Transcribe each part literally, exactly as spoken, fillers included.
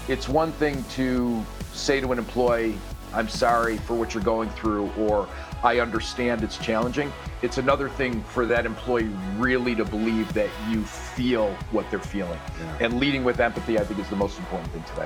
it's one thing to say to an employee, I'm sorry for what you're going through, or I understand it's challenging. It's another thing for that employee really to believe that you feel what they're feeling. Yeah. And leading with empathy, I think, is the most important thing today.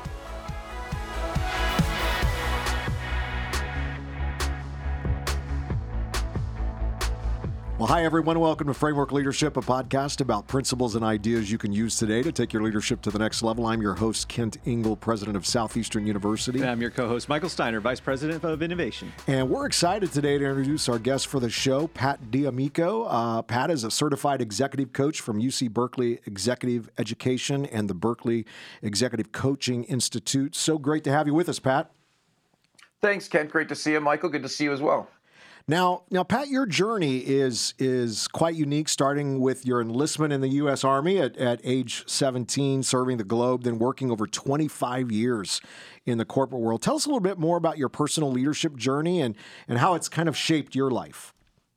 Well, hi, everyone. Welcome to Framework Leadership, a podcast about principles and ideas you can use today to take your leadership to the next level. I'm your host, Kent Ingle, president of Southeastern University. And I'm your co-host, Michael Steiner, vice president of innovation. And we're excited today to introduce our guest for the show, Pat D'Amico. Uh, Pat is a certified executive coach from U C Berkeley Executive Education and the Berkeley Executive Coaching Institute. So great to have you with us, Pat. Thanks, Kent. Great to see you, Michael. Good to see you as well. Now, now, Pat, your journey is is quite unique, starting with your enlistment in the U S Army at, at age seventeen, serving the globe, then working over twenty-five years in the corporate world. Tell us a little bit more about your personal leadership journey and, and how it's kind of shaped your life.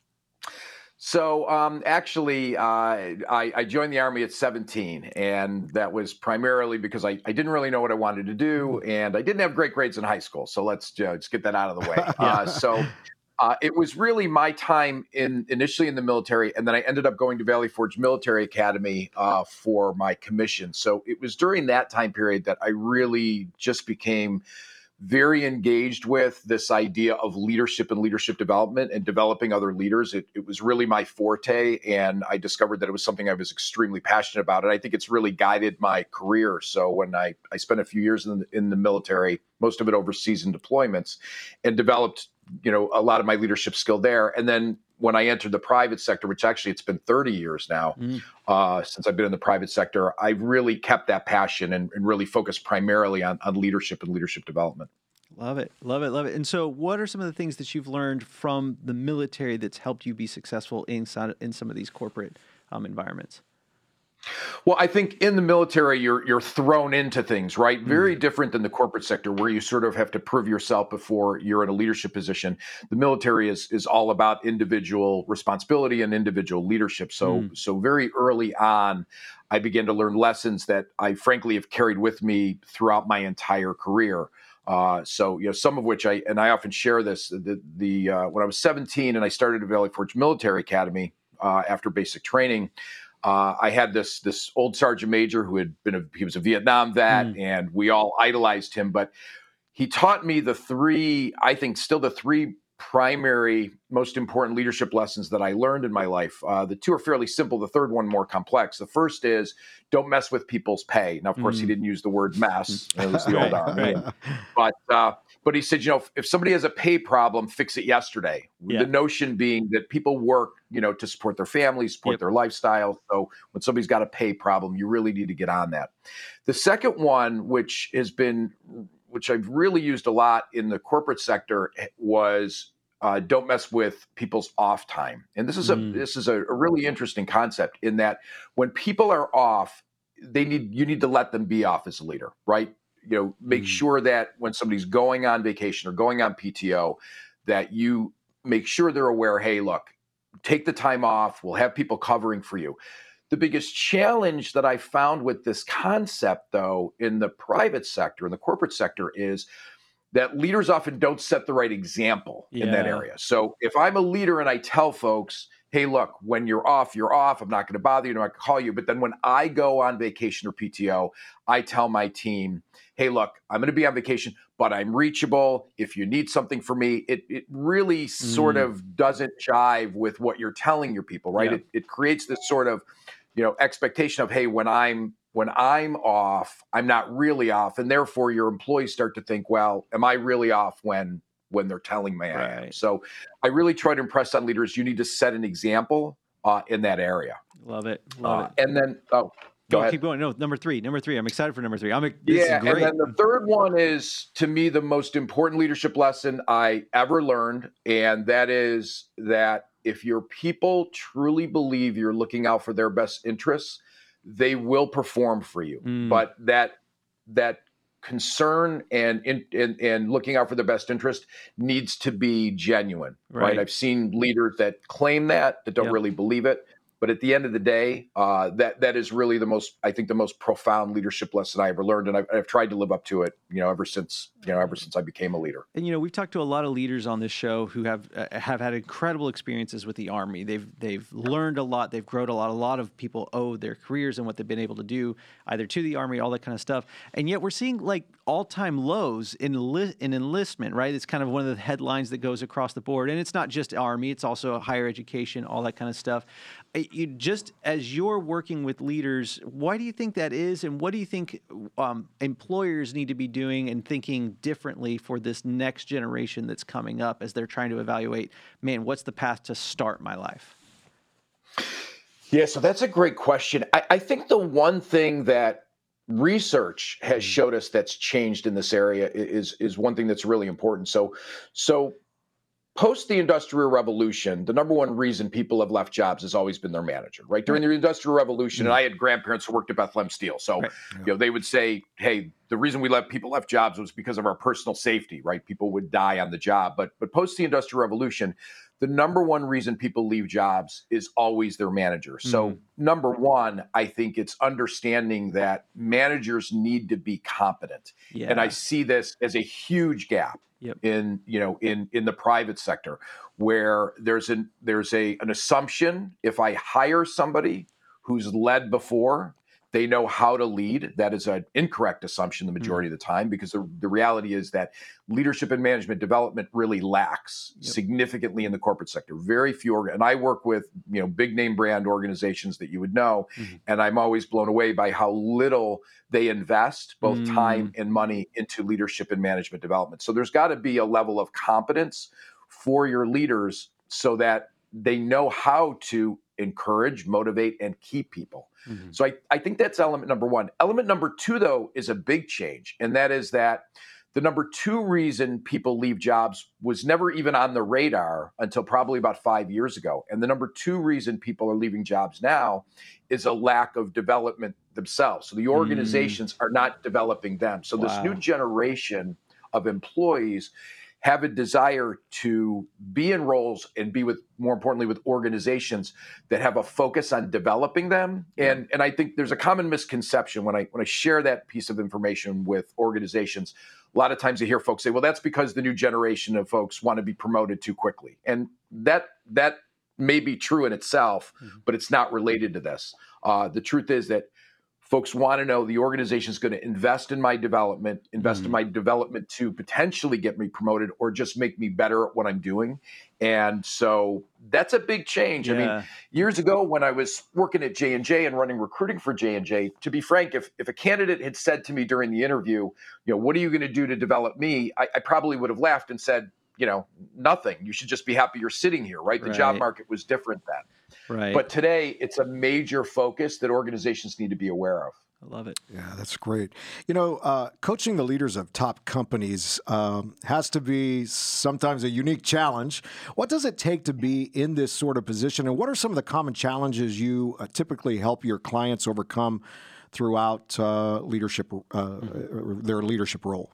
So um, actually, uh, I, I joined the Army at seventeen, and that was primarily because I, I didn't really know what I wanted to do, and I didn't have great grades in high school. So let's uh, just get that out of the way. yeah. uh, so. Uh, it was really my time in initially in the military, and then I ended up going to Valley Forge Military Academy uh, for my commission. So it was during that time period that I really just became very engaged with this idea of leadership and leadership development and developing other leaders. It, it was really my forte, and I discovered that it was something I was extremely passionate about. And I think it's really guided my career. So when I, I spent a few years in the, in the military, most of it overseas in deployments, and developed you know, a lot of my leadership skill there. And then when I entered the private sector, which actually it's been thirty years now mm. uh, since I've been in the private sector, I've really kept that passion and, and really focused primarily on, on leadership and leadership development. Love it. Love it. Love it. And so what are some of the things that you've learned from the military that's helped you be successful inside in some of these corporate um, environments? Well, I think in the military, you're you're thrown into things, right? Very mm. different than the corporate sector, where you sort of have to prove yourself before you're in a leadership position. The military is is all about individual responsibility and individual leadership. So mm. so very early on, I began to learn lessons that I frankly have carried with me throughout my entire career. Uh, so, you know, some of which I, and I often share this, the, the uh, when I was seventeen and I started at Valley Forge Military Academy uh, after basic training, Uh, I had this this old sergeant major who had been a, he was a Vietnam vet, mm. and we all idolized him. But he taught me the three, I think, still the three primary, most important leadership lessons that I learned in my life. Uh, the two are fairly simple. The third one more complex. The first is don't mess with people's pay. Now, of course, mm. he didn't use the word mess. It was the old Army. Right. But uh, but he said, you know, if, if somebody has a pay problem, fix it yesterday. Yeah. The notion being that people work, you know, to support their families, support yep. their lifestyle. So when somebody's got a pay problem, you really need to get on that. The second one, which has been, which I've really used a lot in the corporate sector, was uh, don't mess with people's off time. And this is a mm. this is a, a really interesting concept in that when people are off, they need you need to let them be off as a leader, right? You know, make mm. sure that when somebody's going on vacation or going on P T O, that you make sure they're aware, hey, look, take the time off. We'll have people covering for you. The biggest challenge that I found with this concept, though, in the private sector, in the corporate sector, is that leaders often don't set the right example yeah. in that area. So if I'm a leader and I tell folks, hey, look, when you're off, you're off. I'm not going to bother you. I'm not going to call you. But then when I go on vacation or P T O, I tell my team, hey, look, I'm going to be on vacation, but I'm reachable. If you need something from me, it it really mm. sort of doesn't jive with what you're telling your people, right? Yeah. It, it creates this sort of, you know, expectation of, hey, when I'm when I'm off, I'm not really off. And therefore your employees start to think, well, am I really off when when they're telling me right. I am? So I really try to impress on leaders. You need to set an example uh, in that area. Love it. Love uh, it. And then, oh, go no, ahead. Keep going. No, number three, number three. I'm excited for number three. I'm this yeah. Is great. And then the third one is, to me, the most important leadership lesson I ever learned. And that is that if your people truly believe you're looking out for their best interests, they will perform for you. Mm. But that, that, concern and, and and looking out for the best interest needs to be genuine, right? right? I've seen leaders that claim that, that don't yep. really believe it. But at the end of the day, uh, that that is really the most, I think, the most profound leadership lesson I ever learned, and I've, I've tried to live up to it, you know, ever since, you know, ever since I became a leader. And you know, we've talked to a lot of leaders on this show who have uh, have had incredible experiences with the Army. They've they've learned a lot. They've grown a lot. A lot of people owe their careers and what they've been able to do either to the Army, all that kind of stuff. And yet, we're seeing like all time lows in enli- in enlistment. Right? It's kind of one of the headlines that goes across the board. And it's not just Army. It's also higher education, all that kind of stuff. You just as you're working with leaders, why do you think that is, and what do you think um, employers need to be doing and thinking differently for this next generation that's coming up as they're trying to evaluate, man, what's the path to start my life? Yeah, so that's a great question. I, I think the one thing that research has showed us that's changed in this area is is one thing that's really important. So, so. Post the Industrial Revolution, the number one reason people have left jobs has always been their manager, right? During the Industrial Revolution, and I had grandparents who worked at Bethlehem Steel. So, Right. you know, they would say, hey, the reason we let people left jobs was because of our personal safety, right? People would die on the job. But but post the Industrial Revolution, the number one reason people leave jobs is always their manager. So Mhm. number one, I think it's understanding that managers need to be competent. Yeah. And I see this as a huge gap Yep. in, you know, in in the private sector, where there's an there's a an assumption if I hire somebody who's led before, they know how to lead. That is an incorrect assumption the majority of the time, because the, the reality is that leadership and management development really lacks Yep. significantly in the corporate sector. Very few, org- and I work with, you know, big name brand organizations that you would know, Mhm. and I'm always blown away by how little they invest both Mm. time and money into leadership and management development. So there's got to be a level of competence for your leaders so that they know how to encourage, motivate, and keep people. Mhm. So I, I think that's element number one. Element number two, though, is a big change. And that is that the number two reason people leave jobs was never even on the radar until probably about five years ago. And the number two reason people are leaving jobs now is a lack of development themselves. So the organizations are not developing them. So this new Wow. generation of employees have a desire to be in roles and be with, more importantly, with organizations that have a focus on developing them. And and I think there's a common misconception when I when I share that piece of information with organizations. A lot of times I hear folks say, well, that's because the new generation of folks want to be promoted too quickly. And that that may be true in itself, Mhm. but it's not related to this. Uh, the truth is that folks want to know the organization is going to invest in my development, invest in Mhm. my development to potentially get me promoted or just make me better at what I'm doing. And so that's a big change. I mean, Yeah. years ago when I was working at J and J and running recruiting for J and J, to be frank, if, if a candidate had said to me during the interview, you know, what are you going to do to develop me? I, I probably would have laughed and said, you know, nothing. You should just be happy you're sitting here, right? The job Right. market was different then. Right. But today, it's a major focus that organizations need to be aware of. I love it. Yeah, that's great. You know, uh, coaching the leaders of top companies um, has to be sometimes a unique challenge. What does it take to be in this sort of position, and what are some of the common challenges you uh, typically help your clients overcome throughout uh, leadership, uh, mm-hmm. their leadership role?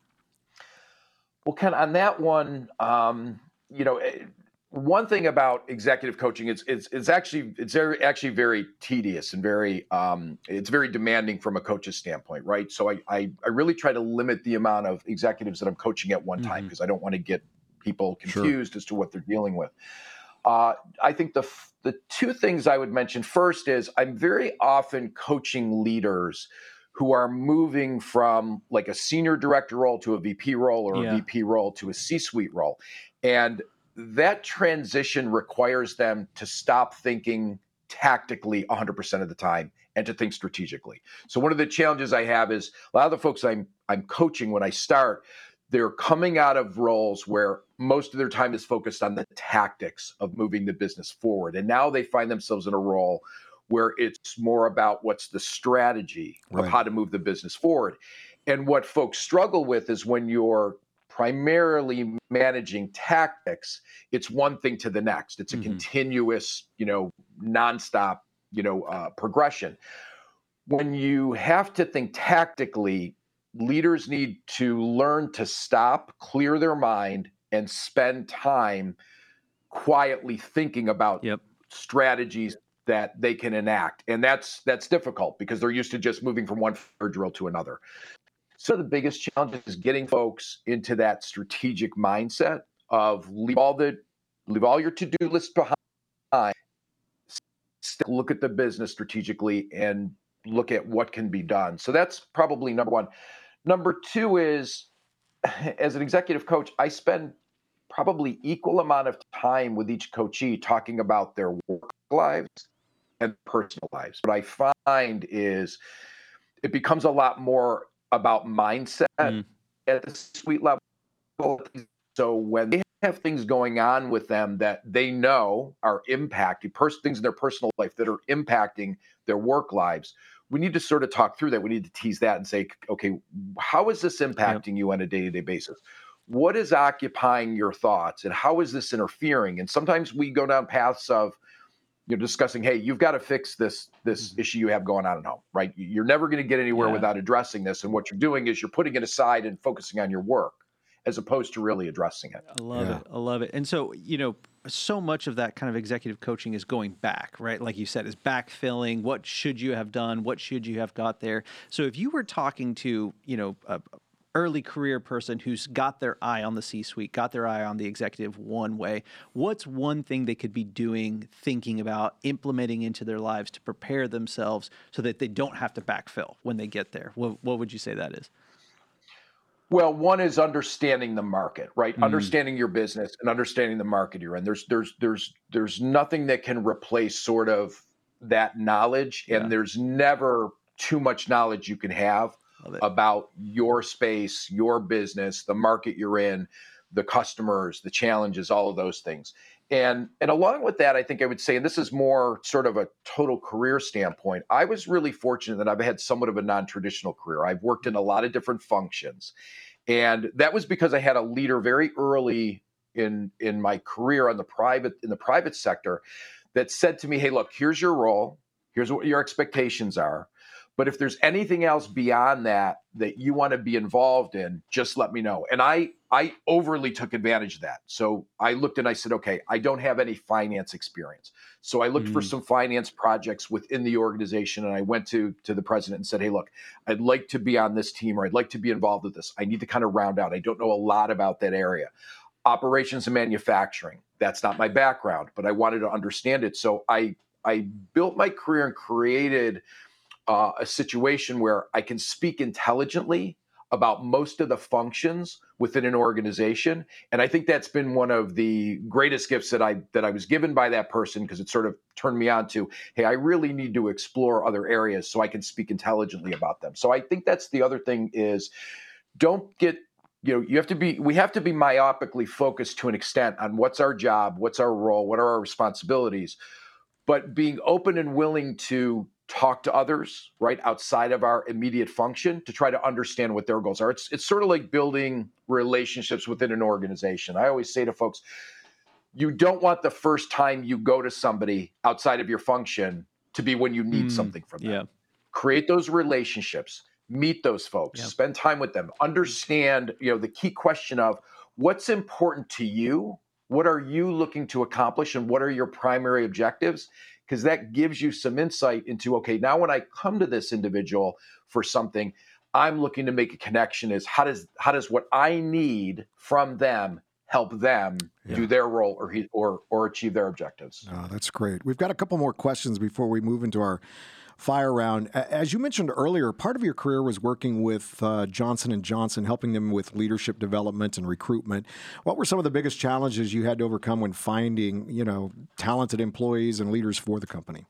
Well, Ken, on that one, um, you know, one thing about executive coaching is it's, it's actually it's very actually very tedious and very um, it's very demanding from a coach's standpoint, right? So I, I I really try to limit the amount of executives that I'm coaching at one time, because I don't want to get people confused Sure. as to what they're dealing with. Uh, I think the the two things I would mention first is I'm very often coaching leaders who are moving from like a senior director role to a V P role, or Yeah. a V P role to a C-suite role. And that transition requires them to stop thinking tactically one hundred percent of the time and to think strategically. So one of the challenges I have is a lot of the folks I'm I'm coaching when I start, they're coming out of roles where most of their time is focused on the tactics of moving the business forward. And now they find themselves in a role where it's more about what's the strategy Right. of how to move the business forward. And what folks struggle with is when you're primarily managing tactics, it's one thing to the next. It's a Mhm. continuous, you know, nonstop, you know, uh, progression. When you have to think tactically, leaders need to learn to stop, clear their mind, and spend time quietly thinking about Yep. strategies that they can enact. And that's that's difficult because they're used to just moving from one fire drill to another. So the biggest challenge is getting folks into that strategic mindset of leave all the leave all your to-do list behind, look at the business strategically and look at what can be done. So that's probably number one. Number two is, as an executive coach, I spend probably equal amount of time with each coachee talking about their work lives and personal lives. What I find is it becomes a lot more about mindset Mm. at the suite level. So when they have things going on with them that they know are impacting pers- things in their personal life that are impacting their work lives, we need to sort of talk through that. We need to tease that and say, okay, how is this impacting Yep. you on a day-to-day basis? What is occupying your thoughts and how is this interfering? And sometimes we go down paths of, you know, discussing, hey, you've got to fix this this Mhm. issue you have going on at home, right? You're never going to get anywhere Yeah. without addressing this. And what you're doing is you're putting it aside and focusing on your work as opposed to really addressing it. I love Yeah. it. I love it. And so, you know, so much of that kind of executive coaching is going back, right? Like you said, is backfilling. What should you have done? What should you have got there? So if you were talking to, you know, a early career person who's got their eye on the C-suite, got their eye on the executive one way, what's one thing they could be doing, thinking about, implementing into their lives to prepare themselves so that they don't have to backfill when they get there? What, what would you say that is? Well, one is understanding the market, right? Mm. Understanding your business and understanding the market you're in. There's there's there's there's nothing that can replace sort of that knowledge, and Yeah. there's never too much knowledge you can have Love it. about your space, your business, the market you're in, the customers, the challenges, all of those things. And and along with that, I think I would say, and this is more sort of a total career standpoint, I was really fortunate that I've had somewhat of a non-traditional career. I've worked in a lot of different functions. And that was because I had a leader very early in in my career on the private in the private sector that said to me, "Hey, look, here's your role. Here's what your expectations are. But if there's anything else beyond that that you want to be involved in, just let me know." And I I overly took advantage of that. So I looked and I said, "Okay, I don't have any finance experience." So I looked for Mm. some finance projects within the organization, and I went to to the president and said, "Hey, look, I'd like to be on this team, or I'd like to be involved with this. I need to kind of round out. I don't know a lot about that area. Operations and manufacturing, that's not my background, but I wanted to understand it." So I I built my career and created uh, a situation where I can speak intelligently about most of the functions within an organization. And I think that's been one of the greatest gifts that I that I was given by that person, because it sort of turned me on to, hey, I really need to explore other areas so I can speak intelligently about them. So I think that's the other thing is, don't get, you know, you have to be, we have to be myopically focused to an extent on what's our job, what's our role, what are our responsibilities, but being open and willing to talk to others, right, outside of our immediate function to try to understand what their goals are. It's it's sort of like building relationships within an organization. I always say to folks, you don't want the first time you go to somebody outside of your function to be when you need Mm. something from them. Yeah. Create those relationships, meet those folks, Yeah. spend time with them, understand, you know, the key question of what's important to you, what are you looking to accomplish, and what are your primary objectives? Because that gives you some insight into, okay, now when I come to this individual for something, I'm looking to make a connection is how does how does what I need from them help them Yeah. do their role or he, or or achieve their objectives. Oh, that's great. We've got a couple more questions before we move into our fire round. A- As you mentioned earlier, part of your career was working with uh, Johnson and Johnson, helping them with leadership development and recruitment. What were some of the biggest challenges you had to overcome when finding, you know, talented employees and leaders for the company?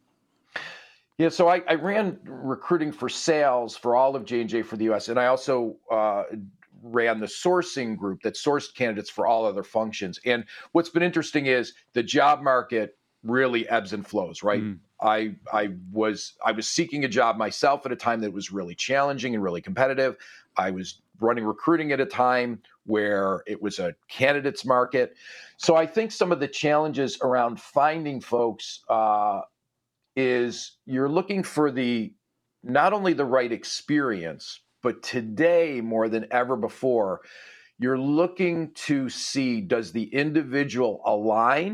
Yeah, so I, I ran recruiting for sales for all of J and J for the U S, and I also uh, ran the sourcing group that sourced candidates for all other functions. And what's been interesting is the job market really ebbs and flows, right? Mm. I I was I was seeking a job myself at a time that was really challenging and really competitive. I was running recruiting at a time where it was a candidates market. So I think some of the challenges around finding folks uh, is you're looking for the not only the right experience, but today more than ever before, you're looking to see, does the individual align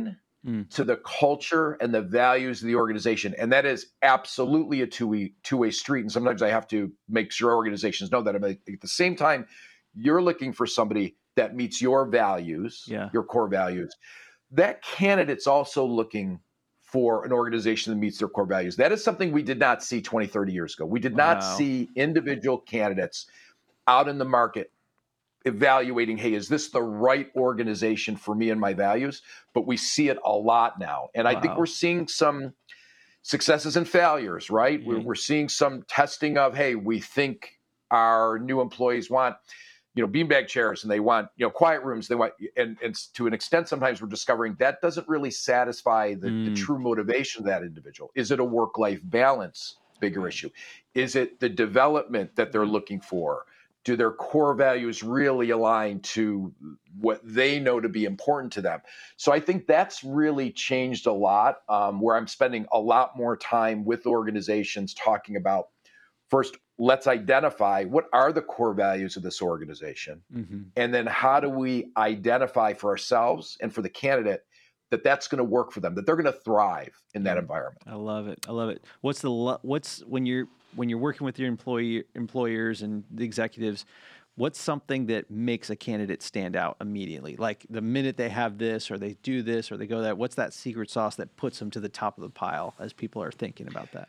Mm. to the culture and the values of the organization. And that is absolutely a two-way, two-way street. And sometimes I have to make sure organizations know that. I mean, at the same time, you're looking for somebody that meets your values, Yeah. your core values. That candidate's also looking for an organization that meets their core values. That is something we did not see twenty, thirty years ago. We did Wow. not see individual candidates out in the market evaluating, hey, is this the right organization for me and my values? But we see it a lot now. And I think Wow. we're seeing some successes and failures, right? Mhm. We're, we're seeing some testing of, hey, we think our new employees want, you know, beanbag chairs and they want, you know, quiet rooms. They want, and, and to an extent, sometimes we're discovering that doesn't really satisfy the, the Mm. true motivation of that individual. Is it a work-life balance? Bigger issue. Is it the development that they're looking for? Do their core values really align to what they know to be important to them? So I think that's really changed a lot, um, where I'm spending a lot more time with organizations talking about, first, let's identify what are the core values of this organization. Mm-hmm. And then how do we identify for ourselves and for the candidate that that's going to work for them, that they're going to thrive in that environment. I love it. I love it. What's the lo- what's when you're when you're working with your employee employers and the executives, what's something that makes a candidate stand out immediately? Like the minute they have this or they do this or they go that, what's that secret sauce that puts them to the top of the pile as people are thinking about that?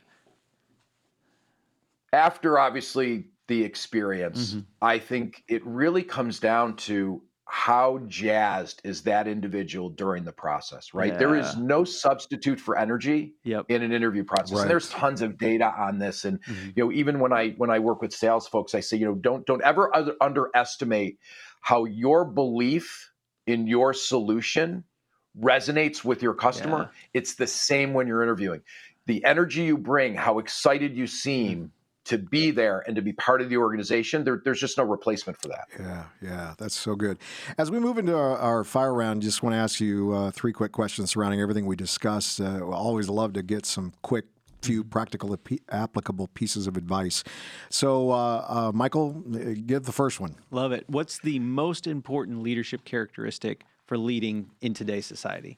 After obviously the experience, Mm-hmm. I think it really comes down to how jazzed is that individual during the process, right? There is Yeah. no substitute for energy Yep. in an interview process. Right. And there's tons of data on this. And Mhm. you know, even when I when I work with sales folks, I say, you know, don't don't ever other, underestimate how your belief in your solution resonates with your customer. It's the same when you're interviewing. The energy you bring, how excited you seem to be there and to be part of the organization, there, there's just no replacement for that. Yeah, yeah, that's so good. As we move into our, our fire round, just want to ask you uh, three quick questions surrounding everything we discussed. Uh, we always love to get some quick, few practical, applicable pieces of advice. So, uh, uh, Michael, give the first one. Love it. What's the most important leadership characteristic for leading in today's society?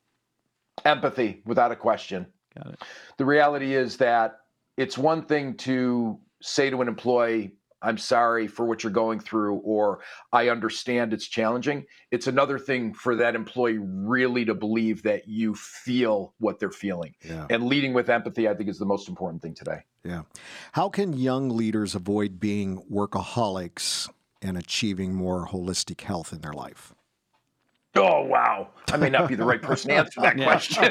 Empathy, without a question. Got it. The reality is that it's one thing to say to an employee, I'm sorry for what you're going through, or I understand it's challenging. It's another thing for that employee really to believe that you feel what they're feeling. Yeah. And leading with empathy, I think, is the most important thing today. Yeah. How can young leaders avoid being workaholics and achieving more holistic health in their life? Oh, wow. I may not be the right person to answer that Yeah. question.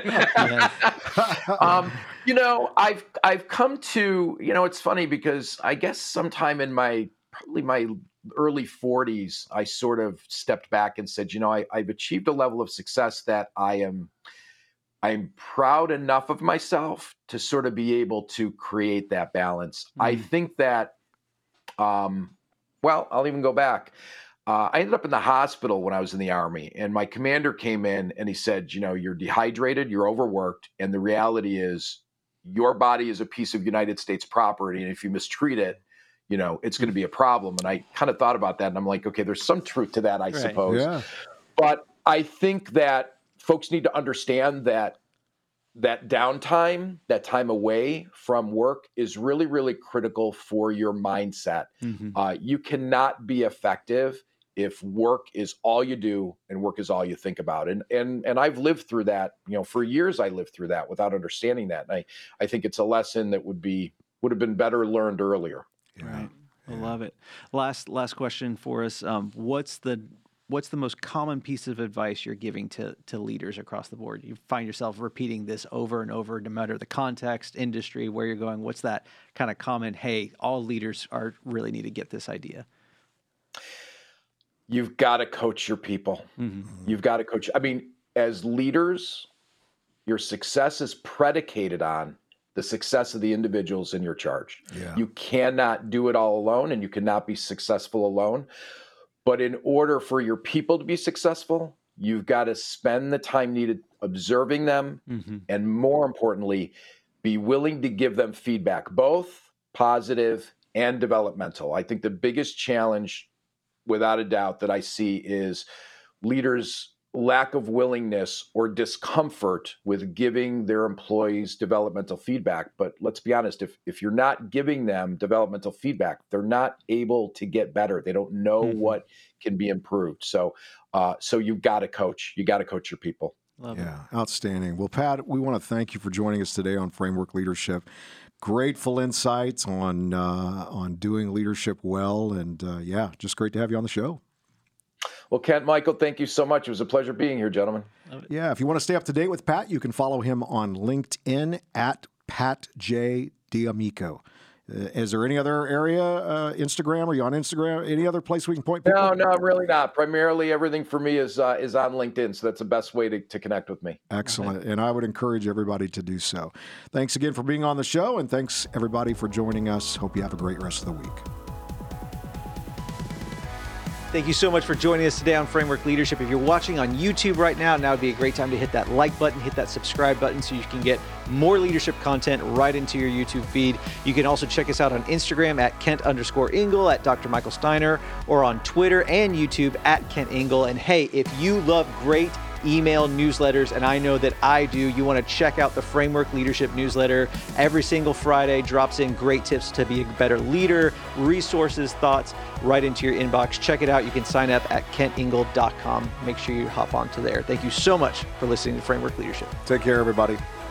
Yeah. um, you know, I've I've come to, you know, it's funny because I guess sometime in my, probably my early forties, I sort of stepped back and said, you know, I, I've achieved a level of success that I am, I'm proud enough of myself to sort of be able to create that balance. I Mm. think that, um, well, I'll even go back. Uh, I ended up in the hospital when I was in the Army, and my commander came in and he said, you know, you're dehydrated, you're overworked, and the reality is your body is a piece of United States property, and if you mistreat it, you know, it's going to be a problem. And I kind of thought about that, and I'm like, okay, there's some truth to that, I Right. suppose. Yeah. But I think that folks need to understand that that downtime, that time away from work is really, really critical for your mindset. Mhm. Uh, you cannot be effective if work is all you do and work is all you think about. And and and I've lived through that, you know, for years I lived through that without understanding that. And I, I think it's a lesson that would be would have been better learned earlier. Yeah. Right. I love it. Last last question for us. Um, what's the what's the most common piece of advice you're giving to to leaders across the board? You find yourself repeating this over and over, no matter the context, industry, where you're going. What's that kind of common? Hey, all leaders are really need to get this idea. You've got to coach your people. Mm-hmm. You've got to coach. I mean, as leaders, your success is predicated on the success of the individuals in your charge. Yeah. You cannot do it all alone, and you cannot be successful alone. But in order for your people to be successful, you've got to spend the time needed observing them, Mm-hmm. and more importantly, be willing to give them feedback, both positive and developmental. I think the biggest challenge, without a doubt, that I see is leaders lack of willingness or discomfort with giving their employees developmental feedback. But let's be honest, if, if you're not giving them developmental feedback, they're not able to get better. They don't know mm-hmm. what can be improved. So, uh, so you've got to coach. You got to coach your people. Love yeah, it. Outstanding. Well, Pat, we want to thank you for joining us today on Framework Leadership. Grateful insights on uh, on doing leadership well, and uh, yeah, just great to have you on the show. Well, Kent, Michael, thank you so much. It was a pleasure being here, gentlemen. Yeah, if you want to stay up to date with Pat, you can follow him on LinkedIn at Pat J. D'Amico. Uh, is there any other area, uh, Instagram? Are you on Instagram? Any other place we can point people? No, no, really not. Primarily, everything for me is uh, is on LinkedIn, so that's the best way to, to connect with me. Excellent, and I would encourage everybody to do so. Thanks again for being on the show, and thanks everybody for joining us. Hope you have a great rest of the week. Thank you so much for joining us today on Framework Leadership. If you're watching on YouTube right now, now would be a great time to hit that like button, hit that subscribe button so you can get more leadership content right into your YouTube feed. You can also check us out on Instagram at Kent underscore Ingle, at Doctor Michael Steiner, or on Twitter and YouTube at Kent Ingle. And hey, if you love great email newsletters, and I know that I do, you want to check out the Framework Leadership newsletter. Every single Friday drops in great tips to be a better leader, resources, thoughts right into your inbox. Check it out. You can sign up at kent ingle dot com. Make sure you hop onto there. Thank you so much for listening to Framework Leadership. Take care, everybody.